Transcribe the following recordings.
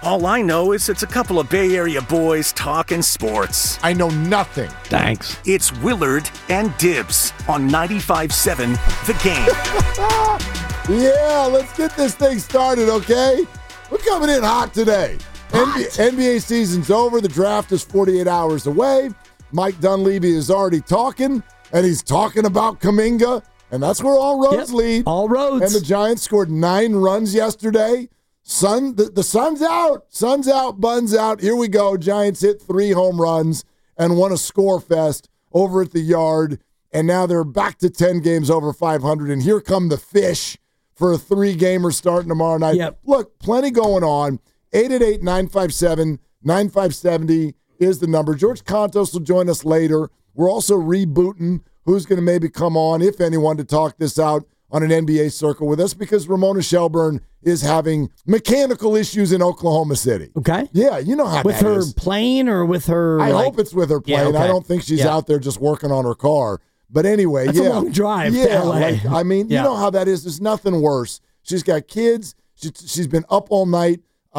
All I know is it's a couple of Bay Area boys talking sports. I know nothing. Thanks. It's Willard and Dibs on 95.7 The Game. Yeah, let's get this thing started, okay? We're coming in hot today. NBA season's over. The draft is 48 hours away. Mike Dunleavy is already talking, and he's talking about Kuminga, and that's where all roads lead. All roads. And the Giants scored 9 runs yesterday. The sun's out. Sun's out, buns out. Here we go. Giants hit 3 home runs and won a score fest over at the Yard, and now they're back to 10 games over 500, and here come the Fish for a 3-gamer starting tomorrow night. Yep. Look, plenty going on. 888-957-9570 is the number. George Contos will join us later. We're also rebooting who's going to maybe come on, if anyone, to talk this out on an NBA circle with us, because Ramona Shelburne is having mechanical issues in Oklahoma City. Okay. Yeah, you know how with that her is. plane or with her? I hope it's with her plane. Yeah, okay. I don't think she's out there just working on her car. But anyway, That's a long drive to LA. you know how that is. There's nothing worse. She's got kids. She's been up all night,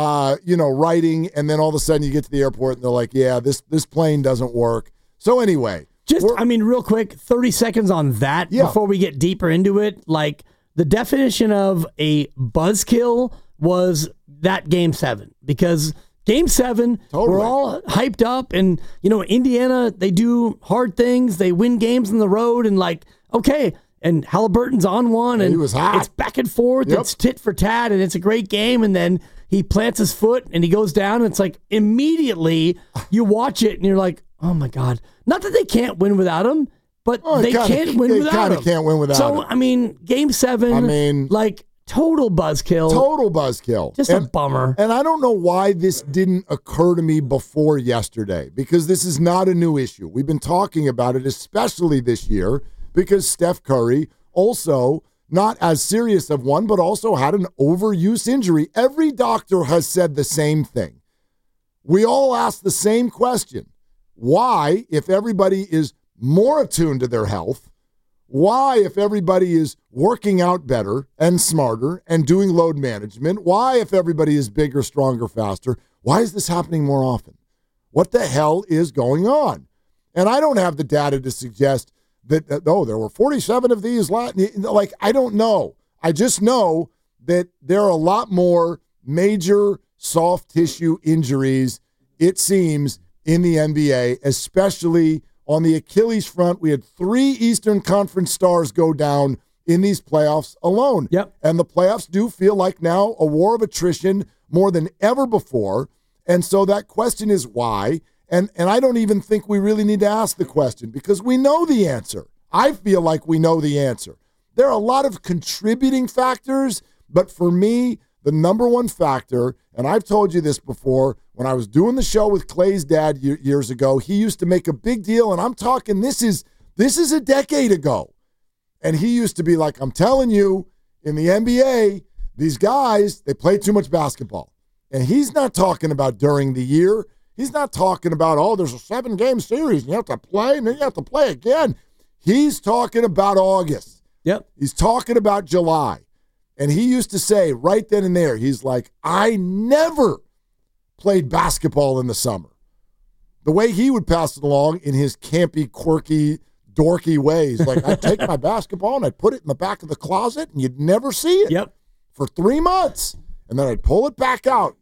writing, and then all of a sudden you get to the airport and they're like, yeah, this plane doesn't work. So anyway. Real quick, 30 seconds on that before we get deeper into it. Like, the definition of a buzzkill was that Game 7, because Game 7, we're all hyped up, and, Indiana, they do hard things. They win games on the road, and okay, and Halliburton's on one, and he was hot. It's back and forth. Yep. It's tit for tat, and it's a great game, and then he plants his foot, and he goes down, and it's like immediately you watch it, and you're like, oh, my God. Not that they can't win without him, but they can't win without him. They kind of can't win without him. So, Game 7, total buzzkill. Total buzzkill. Just a bummer. And I don't know why this didn't occur to me before yesterday, because this is not a new issue. We've been talking about it, especially this year, because Steph Curry also, not as serious of one, but also had an overuse injury. Every doctor has said the same thing. We all ask the same question. Why, if everybody is more attuned to their health, why, if everybody is working out better and smarter and doing load management, why, if everybody is bigger, stronger, faster, why is this happening more often? What the hell is going on? And I don't have the data to suggest that there were 47 of these. I don't know. I just know that there are a lot more major soft tissue injuries, it seems, in the NBA, especially on the Achilles front. We had 3 Eastern Conference stars go down in these playoffs alone. Yep. And the playoffs do feel like now a war of attrition more than ever before. And so that question is why. And I don't even think we really need to ask the question, because we know the answer. I feel like we know the answer. There are a lot of contributing factors, but for me, the number one factor, and I've told you this before, when I was doing the show with Clay's dad years ago, he used to make a big deal, and I'm talking, this is a decade ago. And he used to be like, I'm telling you, in the NBA, these guys, they play too much basketball. And he's not talking about during the year. He's not talking about, there's a 7-game series, and you have to play, and then you have to play again. He's talking about August. Yep. He's talking about July. And he used to say right then and there, he's like, I never played basketball in the summer. The way he would pass it along in his campy, quirky, dorky ways, like I'd take my basketball and I'd put it in the back of the closet and you'd never see it. Yep. For 3 months. And then I'd pull it back out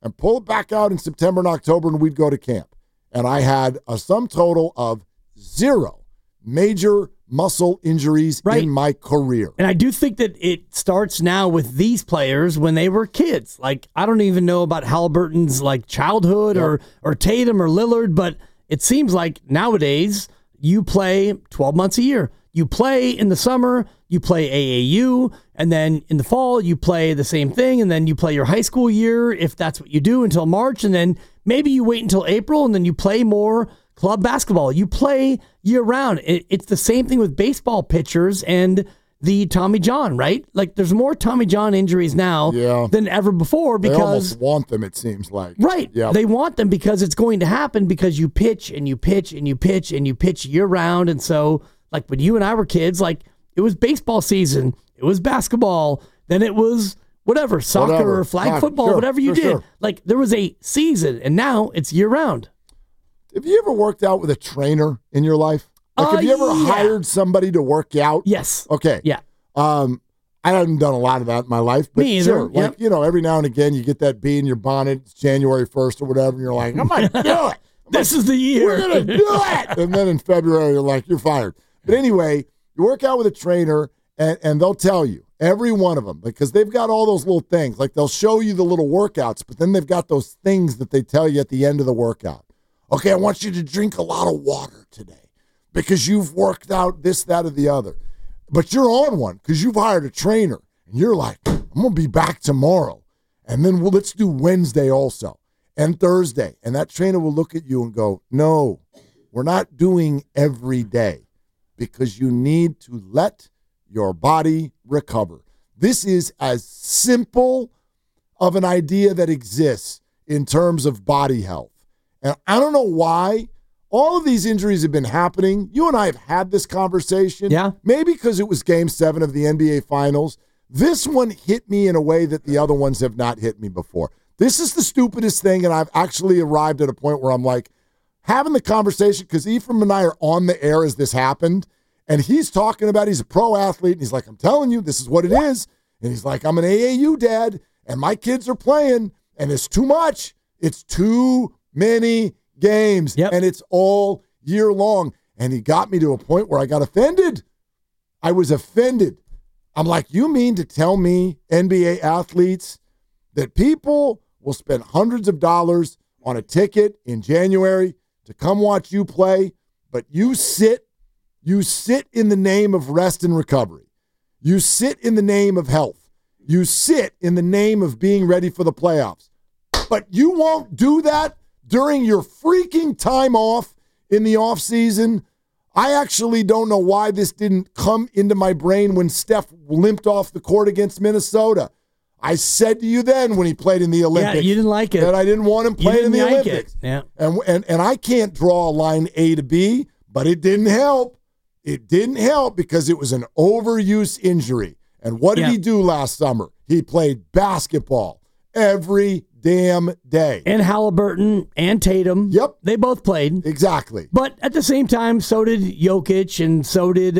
in September and October, and we'd go to camp. And I had a sum total of 0 major muscle injuries in my career. And I do think that it starts now with these players when they were kids. Like, I don't even know about Halliburton's childhood or Tatum or Lillard, but it seems like nowadays you play 12 months a year. You play in the summer, you play AAU, and then in the fall you play the same thing, and then you play your high school year if that's what you do until March, and then maybe you wait until April and then you play more club basketball. You play year-round. It's the same thing with baseball pitchers and the Tommy John, right? Like, there's more Tommy John injuries now than ever before because... They almost want them, it seems like. Right. Yep. They want them because it's going to happen because you pitch and you pitch and you pitch and you pitch year-round. And so, when you and I were kids, it was baseball season. It was basketball. Then it was whatever, soccer or flag football, sure, whatever you did. Sure. Like, there was a season, and now it's year-round. Have you ever worked out with a trainer in your life? Like, have you ever hired somebody to work out? Yes. Okay. Yeah. I haven't done a lot of that in my life, but Me either. sure. Like, every now and again you get that bee in your bonnet, it's January 1st or whatever, and you're like, I'm going to do it. This is the year. We're going to do it. And then in February, you're like, you're fired. But anyway, you work out with a trainer, and they'll tell you, every one of them, because they've got all those little things. Like, they'll show you the little workouts, but then they've got those things that they tell you at the end of the workout. Okay, I want you to drink a lot of water today because you've worked out this, that, or the other. But you're on one because you've hired a trainer. And you're like, I'm going to be back tomorrow. And then let's do Wednesday also and Thursday. And that trainer will look at you and go, no, we're not doing every day because you need to let your body recover. This is as simple of an idea that exists in terms of body health. And I don't know why all of these injuries have been happening. You and I have had this conversation. Yeah. Maybe because it was Game 7 of the NBA Finals. This one hit me in a way that the other ones have not hit me before. This is the stupidest thing, and I've actually arrived at a point where I'm like, having the conversation, because Ephraim and I are on the air as this happened, and he's talking about he's a pro athlete, and he's like, I'm telling you, this is what it is. And he's like, I'm an AAU dad, and my kids are playing, and it's too much. It's too many games, and it's all year long. And he got me to a point where I got offended. I was offended. I'm like, you mean to tell me, NBA athletes, that people will spend hundreds of dollars on a ticket in January to come watch you play, but you sit in the name of rest and recovery. You sit in the name of health. You sit in the name of being ready for the playoffs. But you won't do that during your freaking time off in the offseason. I actually don't know why this didn't come into my brain when Steph limped off the court against Minnesota. I said to you then when he played in the Olympics. Yeah, you didn't like it. That I didn't want him playing in the Olympics. Yeah. And I can't draw a line A to B, but it didn't help. It didn't help because it was an overuse injury. And what did he do last summer? He played basketball every damn day. And Halliburton and Tatum. Yep. They both played. Exactly. But at the same time, so did Jokic and so did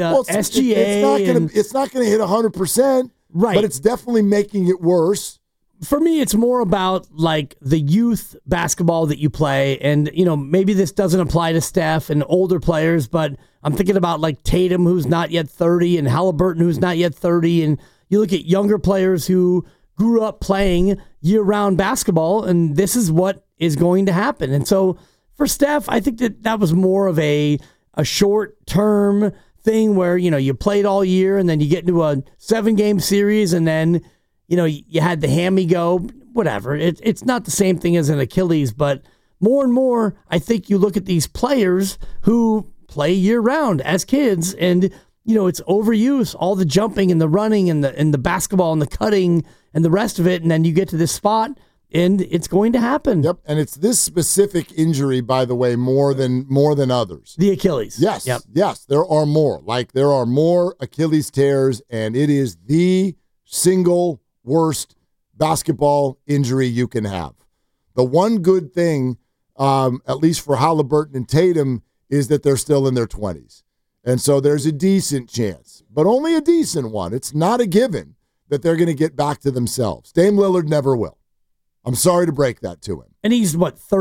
SGA. It's not going to hit 100%. Right. But it's definitely making it worse. For me, it's more about like the youth basketball that you play. And, maybe this doesn't apply to Steph and older players, but I'm thinking about like Tatum, who's not yet 30, and Halliburton, who's not yet 30. And you look at younger players who grew up playing year-round basketball, and this is what is going to happen. And so for Steph, I think that was more of a short-term thing where, you played all year and then you get into a 7-game series and then, you had the hammy go, whatever. It's not the same thing as an Achilles, but more and more, I think you look at these players who play year-round as kids and, it's overuse, all the jumping and the running and the basketball and the cutting and the rest of it, and then you get to this spot and it's going to happen. Yep, and it's this specific injury, by the way, more than others. The Achilles. Yes, yep. Yes, there are more. Like, there are more Achilles tears, and it is the single worst basketball injury you can have. The one good thing, at least for Halliburton and Tatum, is that they're still in their 20s. And so there's a decent chance, but only a decent one. It's not a given that they're going to get back to themselves. Dame Lillard never will. I'm sorry to break that to him. And he's,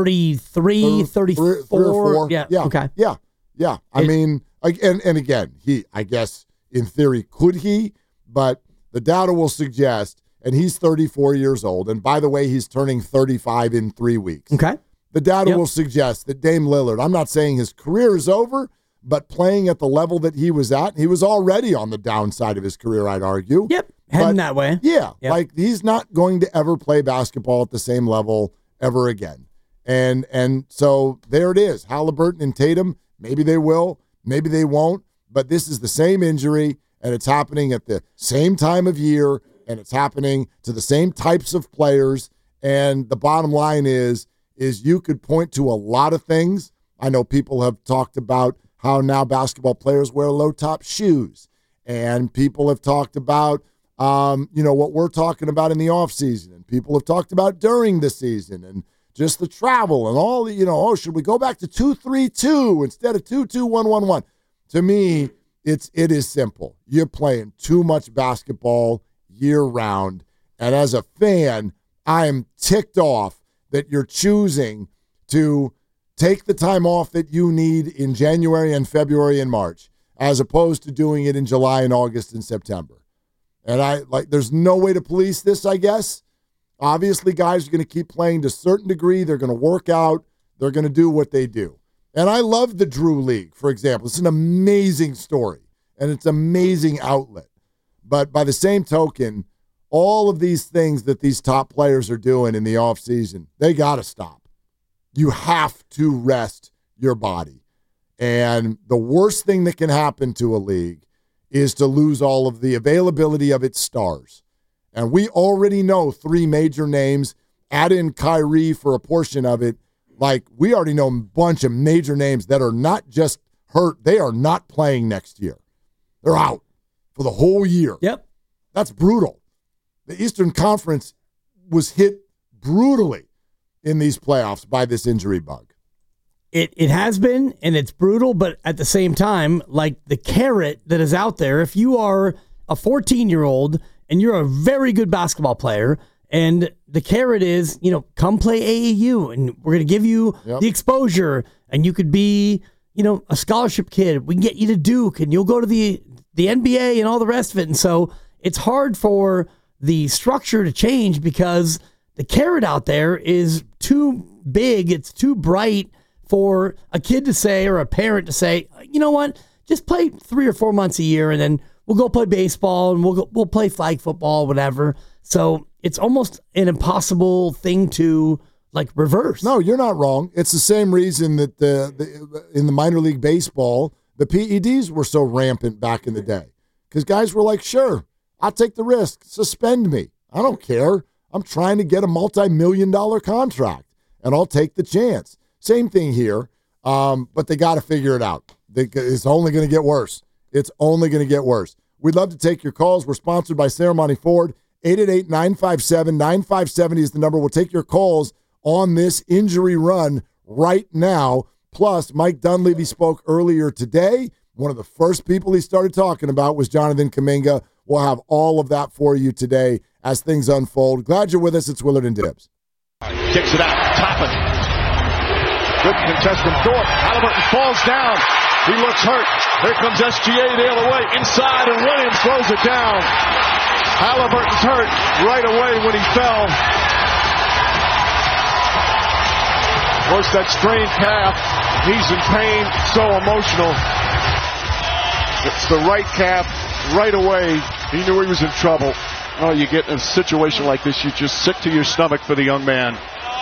33, 34? Three or four. Yeah. Okay. Yeah. I mean, and again, I guess in theory, could he? But the data will suggest, and he's 34 years old. And by the way, he's turning 35 in 3 weeks. Okay. The data will suggest that Dame Lillard, I'm not saying his career is over, but playing at the level that he was at, he was already on the downside of his career, I'd argue. Yep. Heading that way. Yeah. Yep. Like, he's not going to ever play basketball at the same level ever again. And so there it is. Halliburton and Tatum, maybe they will, maybe they won't, but this is the same injury, and it's happening at the same time of year, and it's happening to the same types of players. And the bottom line is you could point to a lot of things. I know people have talked about how now basketball players wear low-top shoes, and people have talked about what we're talking about in the offseason and people have talked about during the season and just the travel and all the, should we go back to 2-3-2 instead of 2-2-1-1-1? To me, it is simple. You're playing too much basketball year round. And as a fan, I am ticked off that you're choosing to take the time off that you need in January and February and March, as opposed to doing it in July and August and September. And there's no way to police this, I guess. Obviously, guys are going to keep playing to a certain degree. They're going to work out. They're going to do what they do. And I love the Drew League, for example. It's an amazing story, and it's an amazing outlet. But by the same token, all of these things that these top players are doing in the offseason, they got to stop. You have to rest your body. And the worst thing that can happen to a league is to lose all of the availability of its stars. And we already know 3 major names. Add in Kyrie for a portion of it. We already know a bunch of major names that are not just hurt. They are not playing next year. They're out for the whole year. Yep. That's brutal. The Eastern Conference was hit brutally in these playoffs by this injury bug. It has been, and it's brutal, but at the same time, the carrot that is out there, if you are a 14-year-old and you're a very good basketball player, and the carrot is, come play AAU, and we're going to give you the exposure, and you could be, a scholarship kid. We can get you to Duke, and you'll go to the NBA and all the rest of it. And so it's hard for the structure to change because the carrot out there is too big, it's too bright for a kid to say or a parent to say, you know what, just play 3 or 4 months a year and then we'll go play baseball and we'll play flag football, whatever. So it's almost an impossible thing to reverse. No, you're not wrong. It's the same reason that in the minor league baseball, the PEDs were so rampant back in the day. Because guys were like, sure, I'll take the risk. Suspend me. I don't care. I'm trying to get a multi-million-dollar contract, and I'll take the chance. Same thing here, but they got to figure it out. It's only going to get worse. It's only going to get worse. We'd love to take your calls. We're sponsored by Ceremony Ford. 888-957-9570 is the number. We'll take your calls on this injury run right now. Plus, Mike Dunleavy spoke earlier today. One of the first people he started talking about was Jonathan Kuminga. We'll have all of that for you today as things unfold. Glad you're with us. It's Willard and Dibs. Kicks it out. Toppin. Good contest from Dort. Halliburton falls down. He looks hurt. Here comes SGA the other way. Inside, and Williams throws it down. Halliburton's hurt right away when he fell. Of course, that strained calf. He's in pain. So emotional. It's the right calf right away. He knew he was in trouble. Oh, you get in a situation like this, you're just sick to your stomach for the young man.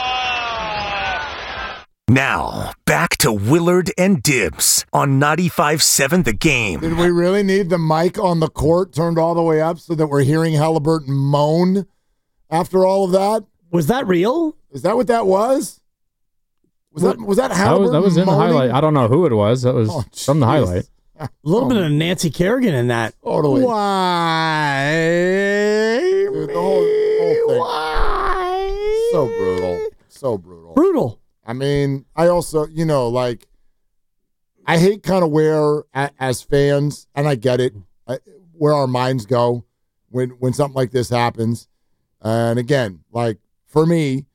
Now, back to Willard and Dibs on 95.7 The Game. Did we really need the mic on the court turned all the way up so that we're hearing Halliburton moan after all of that? Was that real? Is that what that was? Was that Halliburton That was in moaning? the highlight. I don't know who it was. That was from the highlight. A little bit of Nancy Kerrigan in that. Totally. Why? Dude, the whole thing. Why? So brutal. So brutal. Brutal. I mean, I also, I hate kind of where, as fans, and I get it, where our minds go when something like this happens. And again, for me,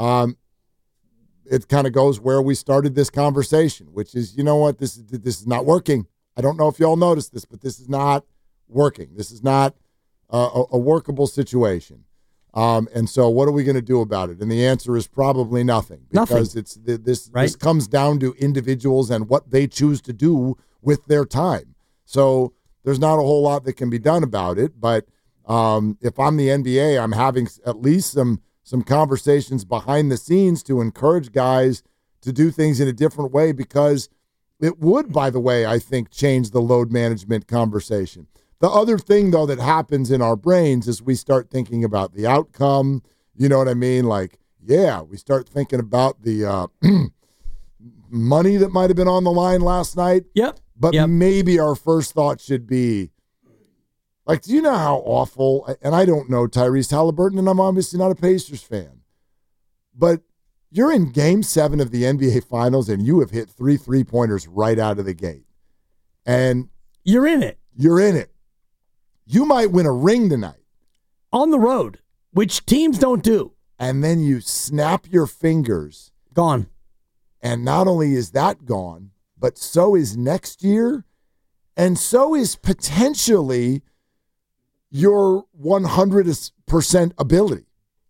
it kind of goes where we started this conversation, which is, you know what, this is not working. I don't know if y'all noticed this, but this is not working. This is not a workable situation. And so what are we going to do about it? And the answer is probably nothing, because this comes down to individuals and what they choose to do with their time. So there's not a whole lot that can be done about it. But if I'm the NBA, I'm having at least some conversations behind the scenes to encourage guys to do things in a different way, because it would, by the way, I think, change the load management conversation. The other thing, though, that happens in our brains is we start thinking about the outcome. You know what I mean? We start thinking about the money that might have been on the line last night. Yep. But maybe our first thought should be, Like, do you know how awful, and I don't know Tyrese Halliburton, and I'm obviously not a Pacers fan, but you're in Game 7 of the NBA Finals, and you have hit 3 3-pointers right out of the gate. And you're in it. You're in it. You might win a ring tonight. On the road, which teams don't do. And then you snap your fingers. Gone. And not only is that gone, but so is next year, and so is potentially your 100% ability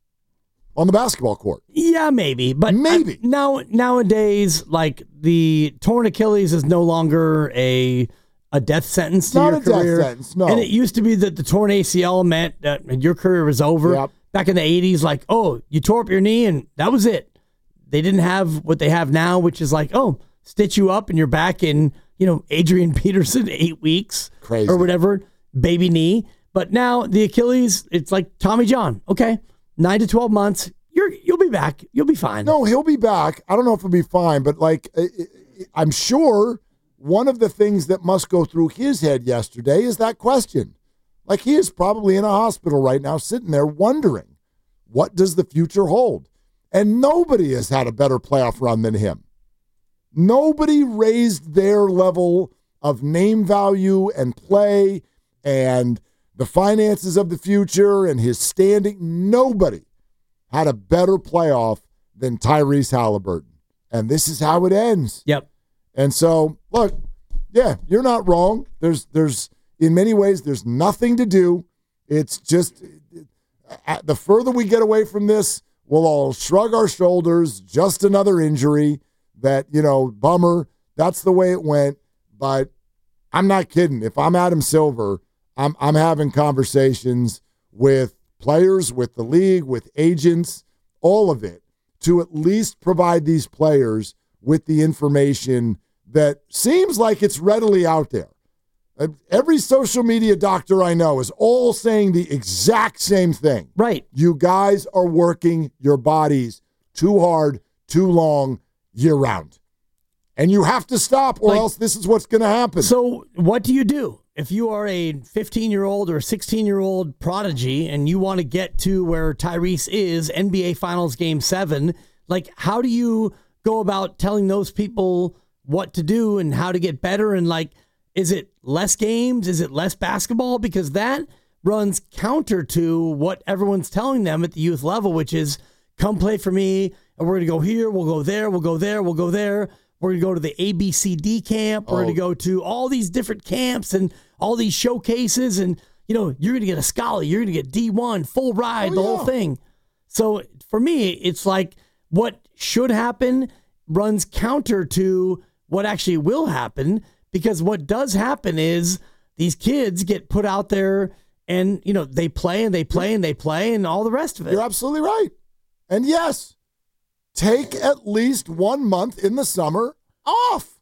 on the basketball court. Yeah, maybe. But maybe. Nowadays, like, the torn Achilles is no longer a death sentence to your career. Death sentence, no. And it used to be that the torn ACL meant that your career was over. Yep. Back in the 80s, like, oh, you tore up your knee and that was it. They didn't have what they have now, which is like, oh, stitch you up and you're back in, Adrian Peterson, 8 weeks. Crazy. Or whatever, baby knee. But now the Achilles, it's like Tommy John. Okay, 9 to 12 months, you'll be back. You'll be fine. No, he'll be back. I don't know if he'll be fine, but like, I'm sure one of the things that must go through his head yesterday is that question. Like, he is probably in a hospital right now sitting there wondering, what does the future hold? And nobody has had a better playoff run than him. Nobody raised their level of name value and play and the finances of the future and his standing. Nobody had a better playoff than Tyrese Halliburton. And this is how it ends. Yep. And so, look, yeah, you're not wrong. There's in many ways, there's nothing to do. It's just the further we get away from this, we'll all shrug our shoulders. Just another injury that, bummer. That's the way it went. But I'm not kidding. If I'm Adam Silver, I'm having conversations with players, with the league, with agents, all of it, to at least provide these players with the information that seems like it's readily out there. Every social media doctor I know is all saying the exact same thing. Right. You guys are working your bodies too hard, too long, year-round. And you have to stop, or else this is what's going to happen. So what do you do? If you are a 15-year-old or a 16-year-old prodigy and you want to get to where Tyrese is, NBA Finals Game 7, like, how do you go about telling those people what to do and how to get better? And, like, is it less games? Is it less basketball? Because that runs counter to what everyone's telling them at the youth level, which is, come play for me, and we're going to go here, we'll go there, we'll go there, we'll go there. We're going to go to the ABCD camp. We're going to go to all these different camps and all these showcases. And, you're going to get a scholar. You're going to get D1, full ride, the whole thing. So for me, it's like what should happen runs counter to what actually will happen, because what does happen is these kids get put out there and, they play and they play and they play and all the rest of it. You're absolutely right. And yes, take at least 1 month in the summer off.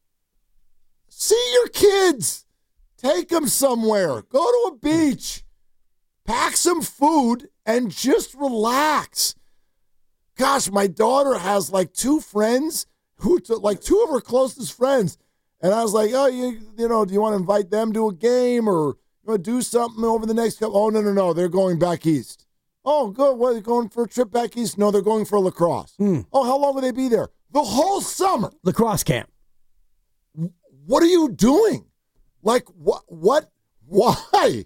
See your kids. Take them somewhere. Go to a beach. Pack some food and just relax. Gosh, my daughter has like 2 friends who took like 2 of her closest friends. And I was like, oh, do you want to invite them to a game or you want to do something over the next couple? Oh, no. They're going back east. Oh, good. What, they're going for a trip back east? No, they're going for lacrosse. Oh, how long will they be there? The whole summer. Lacrosse camp. What are you doing? Like, what? Why?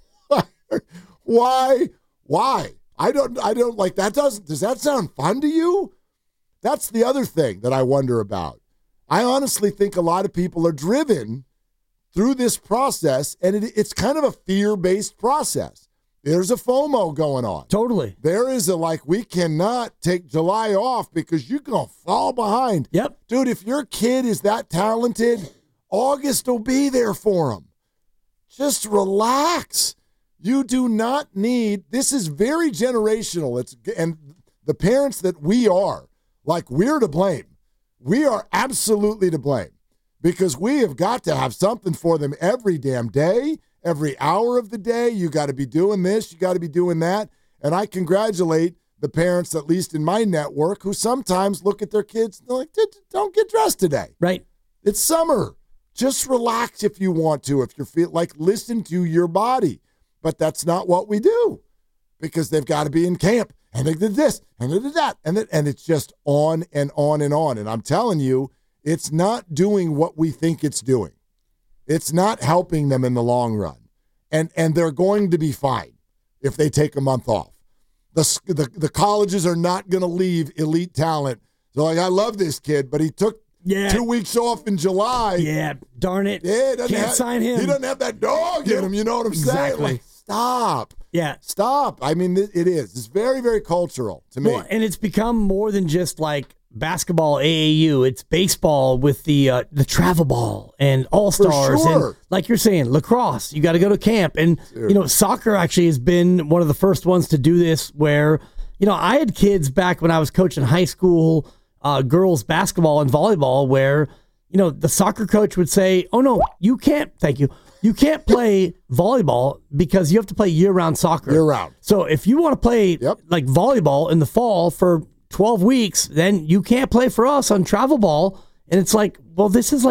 Why? I don't like that. Does that sound fun to you? That's the other thing that I wonder about. I honestly think a lot of people are driven through this process, and it's kind of a fear-based process. There's a FOMO going on. Totally. There is we cannot take July off because you're going to fall behind. Yep. Dude, if your kid is that talented, August will be there for him. Just relax. You do not need, this is very generational. And the parents that we are, we're to blame. We are absolutely to blame because we have got to have something for them every damn day. Every hour of the day, you got to be doing this, you got to be doing that. And I congratulate the parents, at least in my network, who sometimes look at their kids and they're like, don't get dressed today. Right. It's summer. Just relax if you want to. If you listen to your body. But that's not what we do because they've got to be in camp and they did this and they did that and it's just on and on and on. And I'm telling you, it's not doing what we think it's doing. It's not helping them in the long run. And they're going to be fine if they take a month off. The colleges are not going to leave elite talent. So, I love this kid, but he took 2 weeks off in July. Yeah, darn it. Yeah, Can't sign him. He doesn't have that dog in him. You know what I'm saying? Exactly. Stop. Yeah. Stop. I mean, it is. It's very, very cultural to me. Well, and it's become more than just basketball AAU. It's baseball with the travel ball and all-stars. For sure. And like you're saying, lacrosse, you got to go to camp. And, soccer actually has been one of the first ones to do this where, I had kids back when I was coaching high school girls basketball and volleyball where, the soccer coach would say, oh, no, you can't. Thank you. You can't play volleyball because you have to play year-round soccer. Year-round. So if you want to play volleyball in the fall for 12 weeks, then you can't play for us on travel ball. And it's this is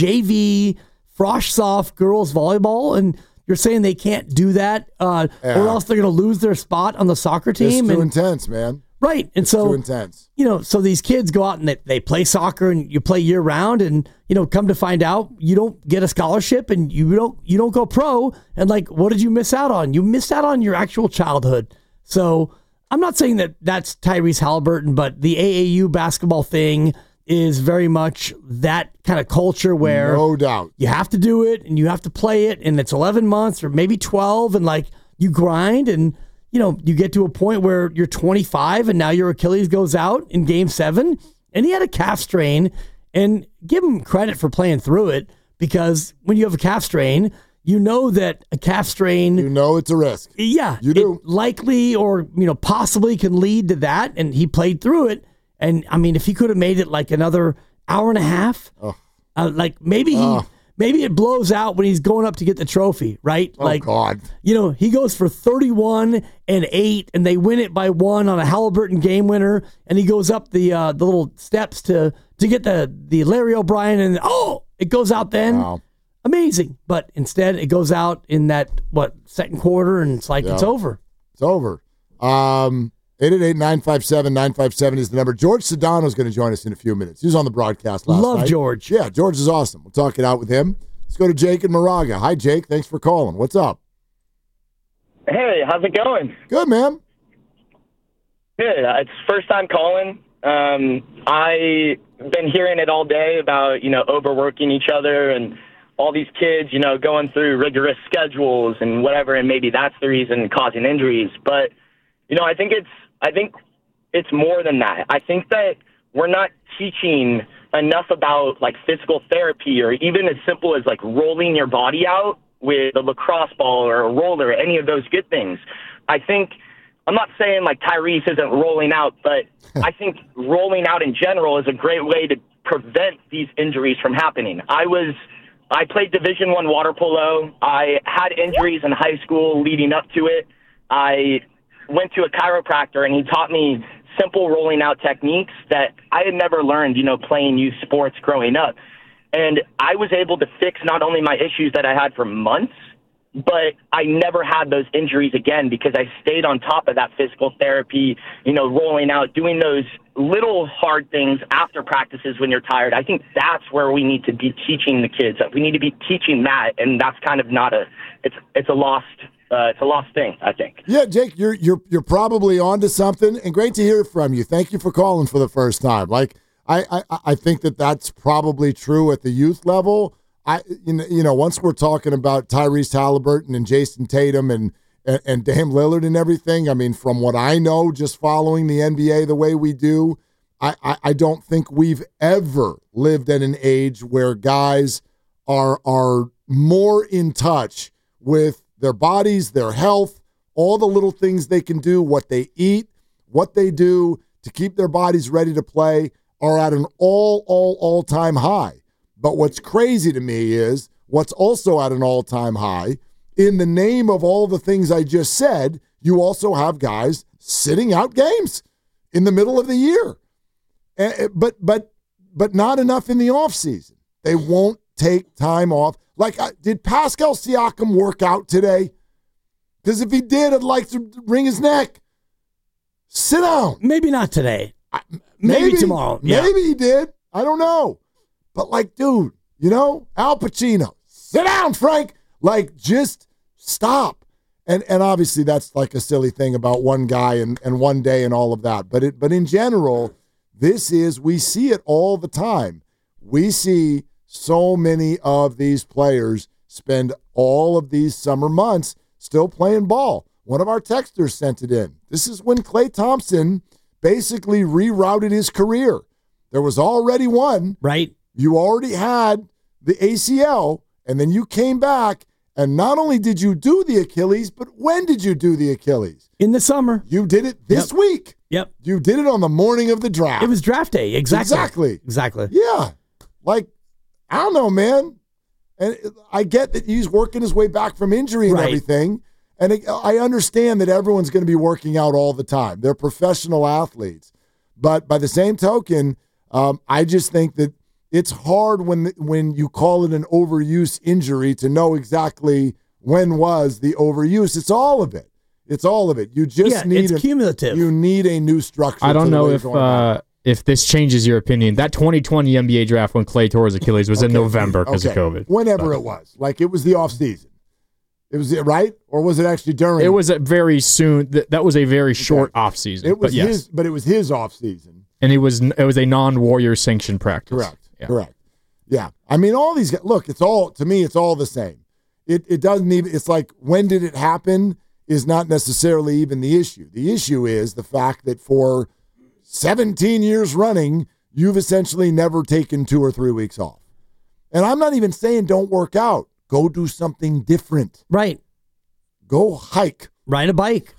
JV Frosh-Soft girls volleyball, and you're saying they can't do that or else they're going to lose their spot on the soccer team. It's too intense, man. Right. And so, too intense. So these kids go out and they play soccer and you play year round and, come to find out you don't get a scholarship and you don't go pro. And what did you miss out on? You missed out on your actual childhood. So I'm not saying that that's Tyrese Halliburton, but the AAU basketball thing is very much that kind of culture where no doubt you have to do it and you have to play it. And it's 11 months or maybe 12 and you grind and, you get to a point where you're 25 and now your Achilles goes out in Game 7 and he had a calf strain, and give him credit for playing through it because when you have a calf strain, that a calf strain, it's a risk. Yeah. You do. It likely or, possibly can lead to that. And he played through it. And I mean, if he could have made it another hour and a half, maybe it blows out when he's going up to get the trophy, right? Oh, God. He goes for 31-8, and they win it by 1 on a Halliburton game winner, and he goes up the little steps to get the Larry O'Brien, and it goes out then. Wow. Amazing. But instead, it goes out in that, second quarter, and it's it's over. It's over. 888-957-957 is the number. George Sedano is going to join us in a few minutes. He was on the broadcast last night. Love George. Yeah, George is awesome. We'll talk it out with him. Let's go to Jake in Moraga. Hi, Jake. Thanks for calling. What's up? Hey, how's it going? Good, man. Good. It's first time calling. I've been hearing it all day about, overworking each other and all these kids, going through rigorous schedules and whatever, and maybe that's the reason causing injuries. But, I think it's more than that. I think that we're not teaching enough about physical therapy or even as simple as rolling your body out with a lacrosse ball or a roller, any of those good things. I think I'm not saying Tyrese isn't rolling out, but I think rolling out in general is a great way to prevent these injuries from happening. I played Division I water polo. I had injuries in high school leading up to it. I went to a chiropractor, and he taught me simple rolling out techniques that I had never learned, playing youth sports growing up. And I was able to fix not only my issues that I had for months, but I never had those injuries again because I stayed on top of that physical therapy, rolling out, doing those little hard things after practices when you're tired. I think that's where we need to be teaching the kids. We need to be teaching that, and that's kind of not it's a lost thing, I think. Yeah, Jake, you're probably onto something, and great to hear from you. Thank you for calling for the first time. I think that's probably true at the youth level. Once we're talking about Tyrese Halliburton and Jason Tatum and Dame Lillard and everything, I mean, from what I know, just following the NBA the way we do, I don't think we've ever lived at an age where guys are more in touch with their bodies, their health, all the little things they can do, what they eat, what they do to keep their bodies ready to play are at an all-time high. But what's crazy to me is what's also at an all-time high, in the name of all the things I just said, you also have guys sitting out games in the middle of the year. But not enough in the offseason. They won't take time off. Like, did Pascal Siakam work out today? Because if he did, I'd like to wring his neck. Sit down. Maybe not today. Maybe tomorrow. Yeah. Maybe he did. I don't know. But, like, dude, Al Pacino, sit down, Frank. Like, just stop. And obviously that's like a silly thing about one guy and one day and all of that. But in general, we see it all the time. We see so many of these players spend all of these summer months still playing ball. One of our texters sent it in. This is when Klay Thompson basically rerouted his career. There was already one. Right. You already had the ACL, and then you came back, and not only did you do the Achilles, but when did you do the Achilles? In the summer. You did it this week. Yep. You did it on the morning of the draft. It was draft day. Exactly. Yeah. Like, I don't know, man. And I get that he's working his way back from injury and everything. And I understand that everyone's going to be working out all the time. They're professional athletes. But by the same token, I just think that it's hard when you call it an overuse injury to know exactly when was the overuse. It's all of it. You just need it's cumulative. You need a new structure. I don't know if this changes your opinion. That 2020 NBA draft when Klay tore his Achilles was in November because of COVID. Whenever it was. Like, it was the offseason. It was right? Or was it actually during? It was very soon. That was a very short offseason. It was his offseason. And it was a non-Warrior sanctioned practice. Correct. Yeah. I mean, all these guys, look, to me, it's all the same. It doesn't even, it's like, when did it happen is not necessarily even the issue. The issue is the fact that for 17 years running, you've essentially never taken 2 or 3 weeks off. And I'm not even saying don't work out. Go do something different. Right. Go hike. Ride a bike.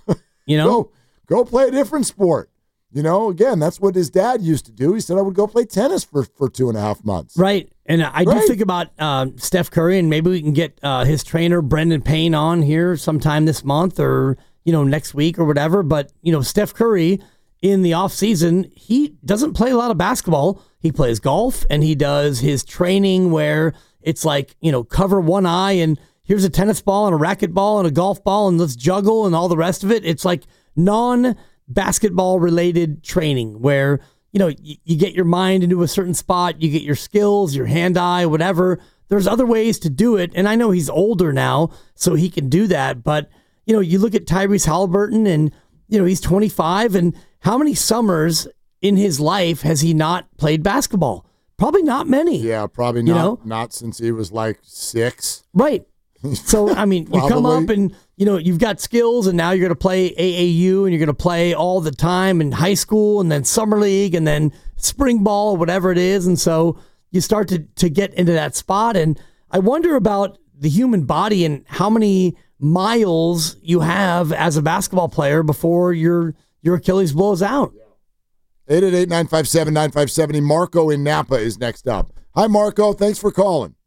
Go play a different sport. Again, that's what his dad used to do. He said I would go play tennis for 2.5 months. Right. And I do think about Steph Curry, and maybe we can get his trainer, Brendan Payne, on here sometime this month or, next week or whatever. But, Steph Curry in the offseason, he doesn't play a lot of basketball. He plays golf, and he does his training where it's like, cover one eye and here's a tennis ball and a racquetball and a golf ball and let's juggle and all the rest of it. It's like non-basketball related training where, you get your mind into a certain spot, you get your skills, your hand-eye, whatever. There's other ways to do it. And I know he's older now, so he can do that. But, you look at Tyrese Halliburton and, he's 25. And how many summers in his life has he not played basketball? Probably not many. Yeah, probably not. Not since he was like 6. Right. So, I mean, you come up and, you've got skills and now you're going to play AAU and you're going to play all the time in high school and then summer league and then spring ball or whatever it is. And so you start to get into that spot. And I wonder about the human body and how many miles you have as a basketball player before your Achilles blows out. 888-957-9570. Marco in Napa is next up. Hi, Marco. Thanks for calling.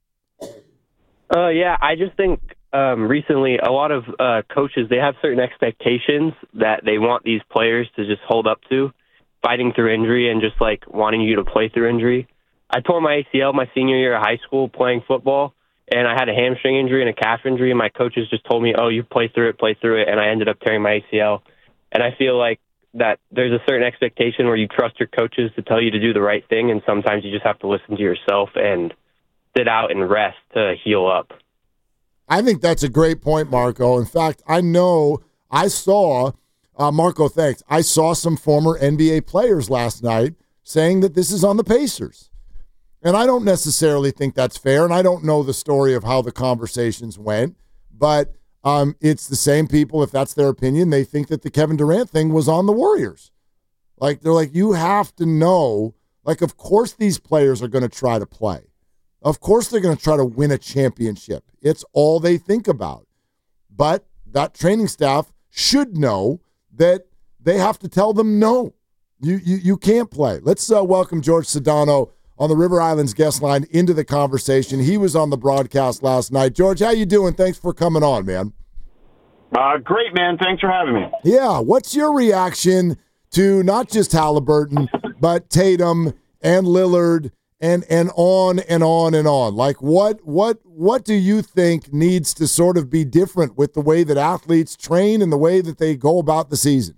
Yeah, I just think recently a lot of coaches, they have certain expectations that they want these players to just hold up to, fighting through injury and just like wanting you to play through injury. I tore my ACL my senior year of high school playing football, and I had a hamstring injury and a calf injury, and my coaches just told me, oh, you play through it, and I ended up tearing my ACL. And I feel like that there's a certain expectation where you trust your coaches to tell you to do the right thing, and sometimes you just have to listen to yourself and sit out and rest to heal up. I think that's a great point, Marco. In fact, I saw, Marco, thanks. I saw some former NBA players last night saying that this is on the Pacers. And I don't necessarily think that's fair, and I don't know the story of how the conversations went, but it's the same people, if that's their opinion, they think that the Kevin Durant thing was on the Warriors. Like, they're like, you have to know, like, of course these players are going to try to play. Of course they're going to try to win a championship. It's all they think about. But that training staff should know that they have to tell them no. You can't play. Let's welcome George Sedano on the River Islands guest line into the conversation. He was on the broadcast last night. George, how you doing? Thanks for coming on, man. Great, man. Thanks for having me. Yeah, what's your reaction to not just Halliburton, but Tatum and Lillard and on and on and on. Like what do you think needs to sort of be different with the way that athletes train and the way that they go about the season?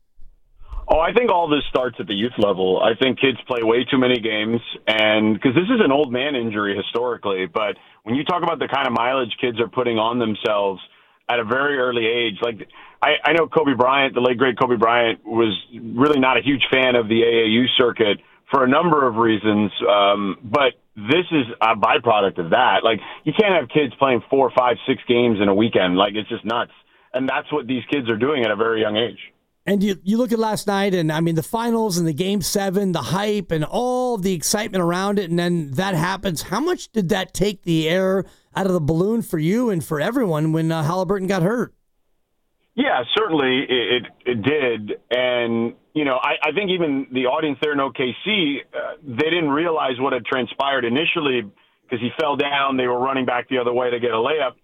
Oh, I think all this starts at the youth level. I think kids play way too many games, and because this is an old man injury historically, but when you talk about the kind of mileage kids are putting on themselves at a very early age, like I know Kobe Bryant, the late great Kobe Bryant, was really not a huge fan of the AAU circuit for a number of reasons, but this is a byproduct of that. Like, you can't have kids playing 4, 5, 6 games in a weekend. Like, it's just nuts, and that's what these kids are doing at a very young age. And you look at last night, and I mean, the finals and the Game 7, the hype and all the excitement around it, and then that happens. How much did that take the air out of the balloon for you and for everyone when Halliburton got hurt? Yeah, certainly it did. And, you know, I think even the audience there in OKC, they didn't realize what had transpired initially because he fell down. They were running back the other way to get a layup.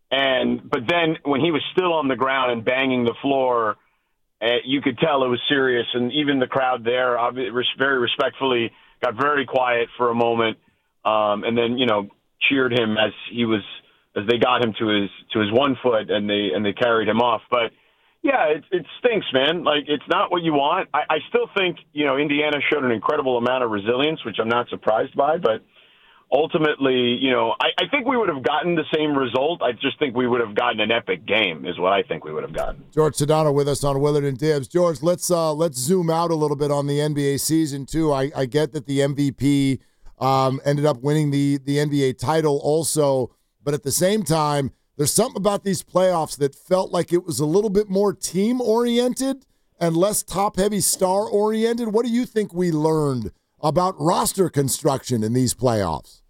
But then when he was still on the ground and banging the floor, you could tell it was serious, and even the crowd there, very respectfully, got very quiet for a moment, and then cheered him as they got him to his 1 foot and they carried him off. But yeah, it stinks, man. Like, it's not what you want. I still think Indiana showed an incredible amount of resilience, which I'm not surprised by, but ultimately, I think we would have gotten the same result. I just think we would have gotten an epic game is what I think we would have gotten. George Sedano with us on Willard and Dibs. George, let's zoom out a little bit on the NBA season, too. I get that the MVP ended up winning the NBA title also, but at the same time, there's something about these playoffs that felt like it was a little bit more team-oriented and less top-heavy star-oriented. What do you think we learned about roster construction in these playoffs?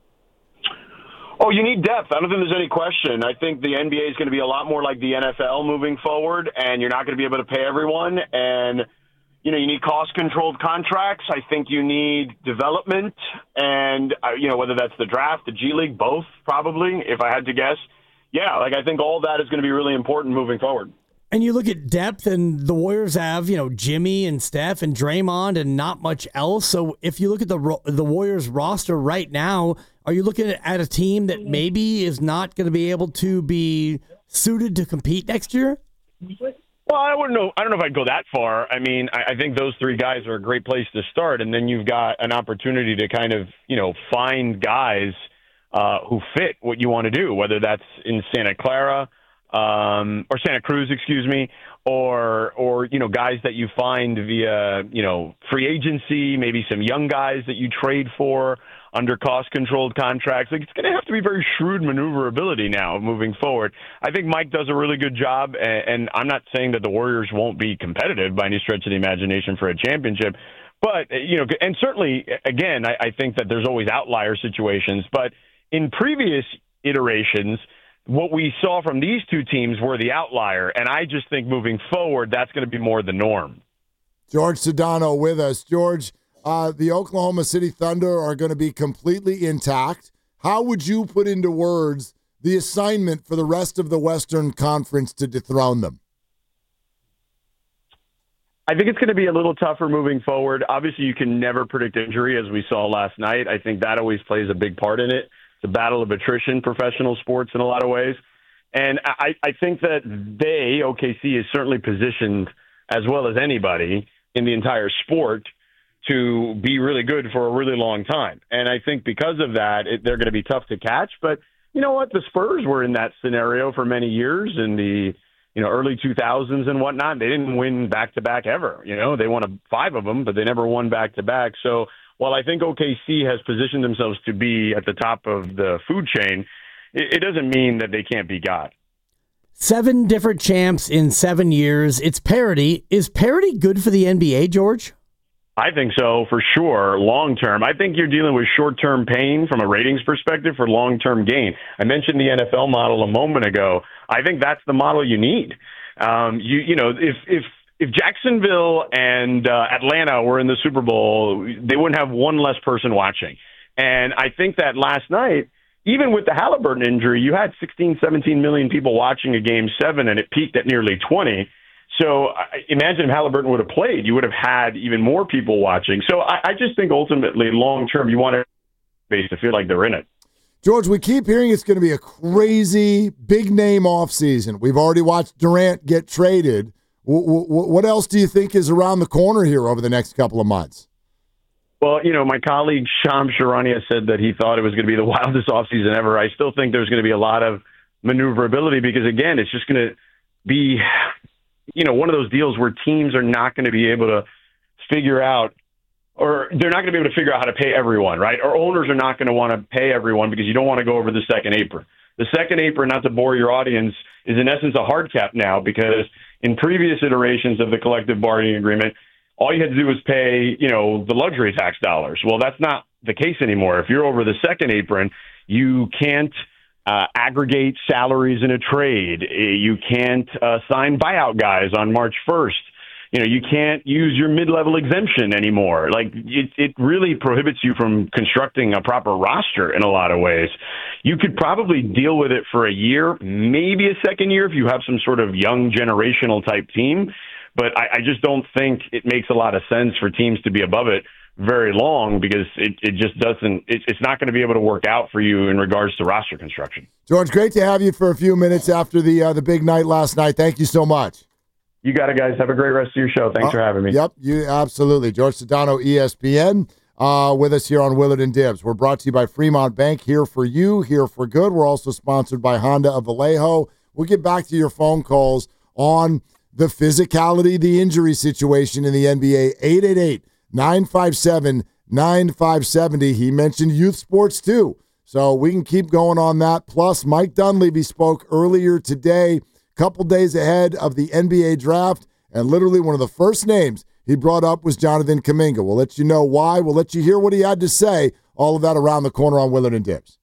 Oh, you need depth. I don't think there's any question. I think the NBA is going to be a lot more like the NFL moving forward, and you're not going to be able to pay everyone. And, you need cost-controlled contracts. I think you need development, and, whether that's the draft, the G League, both probably, if I had to guess. Yeah, I think all that is going to be really important moving forward. And you look at depth, and the Warriors have, Jimmy and Steph and Draymond and not much else. So if you look at the Warriors roster right now, are you looking at a team that maybe is not going to be able to be suited to compete next year? Well, I don't know if I'd go that far. I mean, I think those 3 guys are a great place to start, and then you've got an opportunity to kind of, find guys who fit what you want to do, whether that's in Santa Clara, or Santa Cruz, excuse me, or guys that you find via, free agency, maybe some young guys that you trade for under cost-controlled contracts. Like, it's going to have to be very shrewd maneuverability now moving forward. I think Mike does a really good job, and I'm not saying that the Warriors won't be competitive by any stretch of the imagination for a championship. But, and certainly, again, I think that there's always outlier situations. But in previous iterations, what we saw from these 2 teams were the outlier, and I just think moving forward, that's going to be more the norm. George Sedano with us. George, the Oklahoma City Thunder are going to be completely intact. How would you put into words the assignment for the rest of the Western Conference to dethrone them? I think it's going to be a little tougher moving forward. Obviously, you can never predict injury, as we saw last night. I think that always plays a big part in it. It's a battle of attrition, professional sports in a lot of ways. And I think that OKC, is certainly positioned as well as anybody in the entire sport to be really good for a really long time. And I think because of that, they're going to be tough to catch. But you know what? The Spurs were in that scenario for many years in the early 2000s and whatnot. They didn't win back-to-back ever. They won 5 of them, but they never won back-to-back. So while I think OKC has positioned themselves to be at the top of the food chain, it doesn't mean that they can't be got. 7 different champs in 7 years. It's parity. Is parity good for the NBA, George? I think so, for sure, long-term. I think you're dealing with short-term pain from a ratings perspective for long-term gain. I mentioned the NFL model a moment ago. I think that's the model you need. If Jacksonville and Atlanta were in the Super Bowl, they wouldn't have one less person watching. And I think that last night, even with the Halliburton injury, you had 16, 17 million people watching a Game 7, and it peaked at nearly 20. So imagine if Halliburton would have played, you would have had even more people watching. So I just think ultimately, long term, you want base to feel like they're in it. George, we keep hearing it's going to be a crazy, big-name offseason. We've already watched Durant get traded. What else do you think is around the corner here over the next couple of months? Well, my colleague Shams Charania said that he thought it was going to be the wildest offseason ever. I still think there's going to be a lot of maneuverability because, again, it's just going to be, one of those deals where teams are not going to be able to figure out, or they're not going to be able to figure out how to pay everyone, right? Or owners are not going to want to pay everyone because you don't want to go over the second apron. The second apron, not to bore your audience, is in essence a hard cap now because in previous iterations of the collective bargaining agreement, all you had to do was pay, the luxury tax dollars. Well, that's not the case anymore. If you're over the second apron, you can't aggregate salaries in a trade. You can't sign buyout guys on March 1st. You can't use your mid-level exemption anymore. Like, it really prohibits you from constructing a proper roster in a lot of ways. You could probably deal with it for a year, maybe a second year if you have some sort of young generational type team. But I just don't think it makes a lot of sense for teams to be above it very long because it just doesn't – it's not going to be able to work out for you in regards to roster construction. George, great to have you for a few minutes after the big night last night. Thank you so much. You got it, guys. Have a great rest of your show. Thanks for having me. Yep, you absolutely. George Sedano, ESPN, with us here on Willard and Dibs. We're brought to you by Fremont Bank, here for you, here for good. We're also sponsored by Honda of Vallejo. We'll get back to your phone calls on the physicality, the injury situation in the NBA. 888-957-9570. He mentioned youth sports too, so we can keep going on that. Plus, Mike Dunleavy spoke earlier today, couple days ahead of the NBA draft, and literally one of the first names he brought up was Jonathan Kuminga. We'll let you know why. We'll let you hear what he had to say. All of that around the corner on Willard and Dibs.